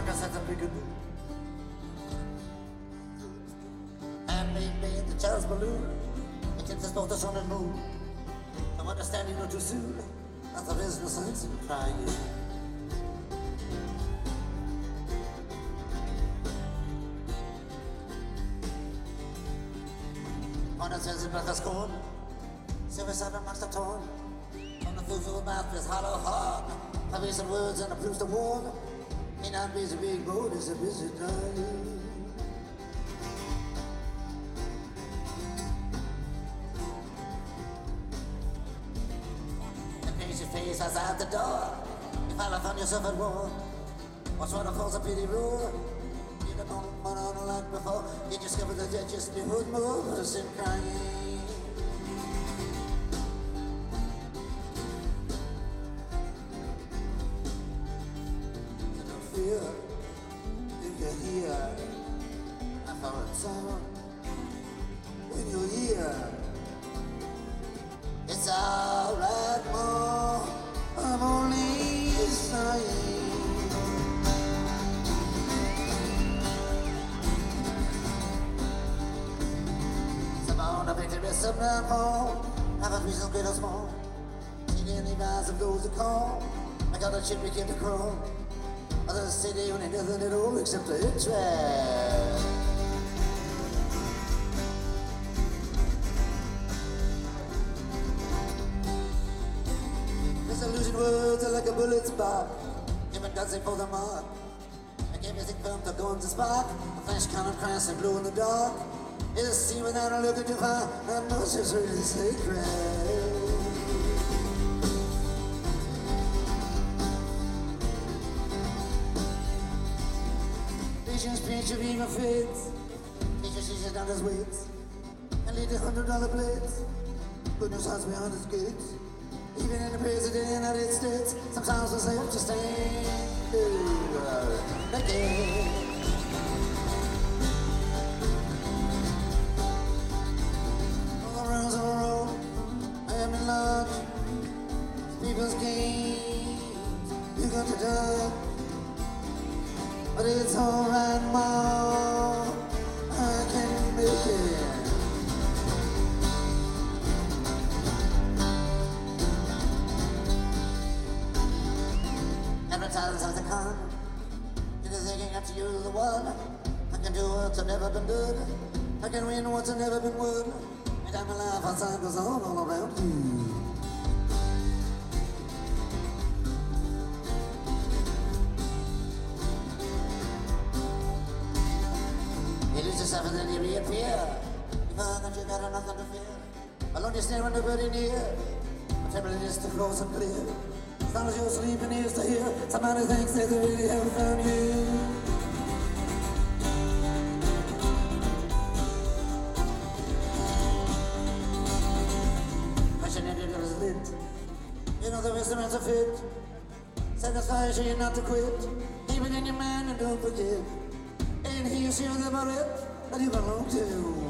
sucker says a big good. And maybe the Charles balloon. It gets us both the sun and moon. I'm understanding not too soon. That there is no sense in crying. On a sense of breath of scorn. Silver seven marks the torn. On the fool mouth is hollow heart. Have some words and a proofs to warn. May not be a big boat, it's a busy day. The crazy face is out the door. You fall upon yourself at war. What's one of falls a pity roar? You don't know what on like before. You discover that you just knew what more was in crying. If you're here, I found a sound. When you're here, it's alright, more. I'm only sighing. Some on the victory, some not more. Have a reason great or small. See the any rise of those who call. I got a chip we get to crawl. Other city only nothing at all except a hit track. There's a losing words are like a bullet spark. Giving dancing for the mark. Like everything from the guns to spark. A flash cannon crash and blue in the dark. It's a sea without a looking too far. That much is really sacred. Speech of evil fates. Teacher sees down his weights. And lead the $100 blades. Good news hides behind his gates. Even in the president of the United States, sometimes it's safe to stand again. All around the road, I am in lodge. People's games, you got to die. But it's alright, Mom, I can make it. Advertisers as a con. You're thinking after you're the one. I can do what's never been done. I can win what's never been won. And I'm alive outside goes on all around you. Yourself and then you reappear. You know that you got nothing to fear. Alone you stare when nobody near. The table is to close and clear. As long as you're sleeping ears to hear. Somebody thinks that they really haven't found you. Question ended it was lit. You know the instruments are fit. Satisfies you not to quit. Keep it in your mind and don't forget. And here's you the barret that you belong to.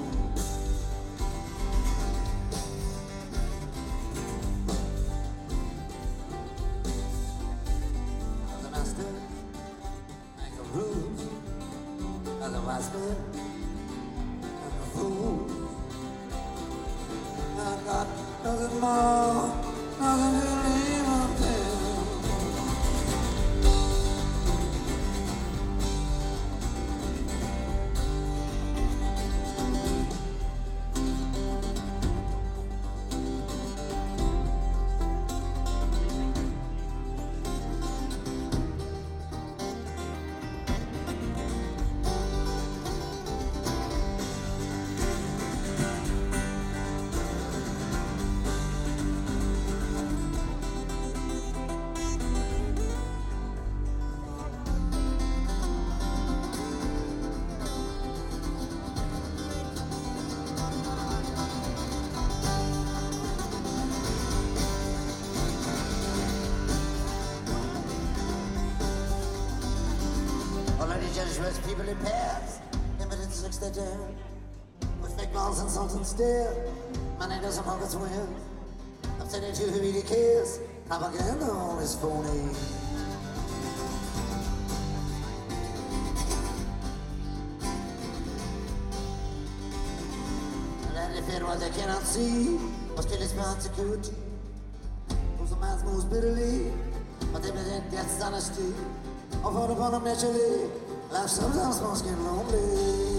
As a master, make a rules. As a wise man, I'm a fool. I got nothing more, nothing to leave up there. Judges people in pairs, evidence looks their down. With fake balls and salt and stare, money doesn't pockets win. I'm saying to who really cares, propaganda always phony. fear what they cannot see. But still it's persecuted. Those a man's most bitterly. But everything gets honesty. I've heard upon them naturally. Life sometimes must get lonely.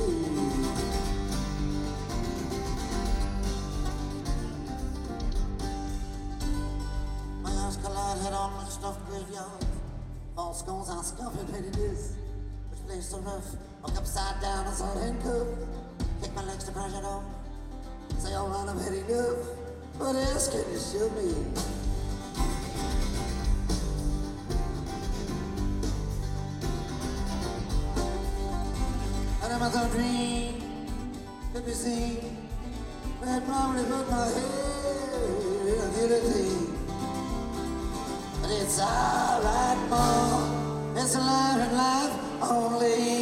Head on with stuffed graveyard. False skulls and scuffy pettiness. Which place so rough? Look upside down and saw handcuffed. Kick my legs to crash it off. Say, all right, I'm heading up. What else can you show me? And I'm a dream. Could be seen. I'd probably put my head in a guillotine. It's alright, Mom. It's a life and life only